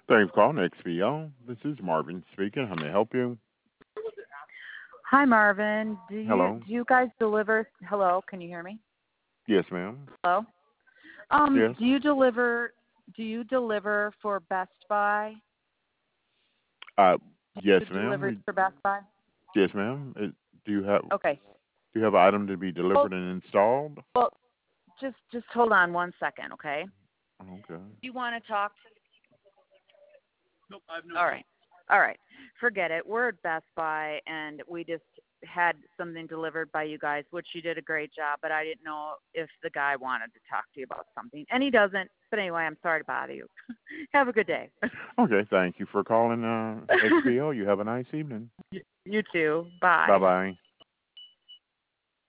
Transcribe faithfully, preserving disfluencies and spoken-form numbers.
Thanks for calling X P O. This is Marvin speaking. How may I help you? Hi, Marvin. Do you Hello. do you guys deliver? Hello, can you hear me? Yes, ma'am. Hello. Um, Yes. do you deliver? Do you deliver for Best Buy? Uh, yes, Do ma'am. deliveries We, for Best Buy? yes, ma'am. It, do you have Okay. do you have an item to be Well, delivered and installed? well, just just hold on one second, okay? Okay. Do you want to talk? All right. All right. Forget it. We're at Best Buy, and we just had something delivered by you guys, which you did a great job, but I didn't know if the guy wanted to talk to you about something. And he doesn't. But anyway, I'm sorry to bother you. Have a good day. Okay. Thank you for calling uh, X P O. You have a nice evening. You too. Bye Bye. bye.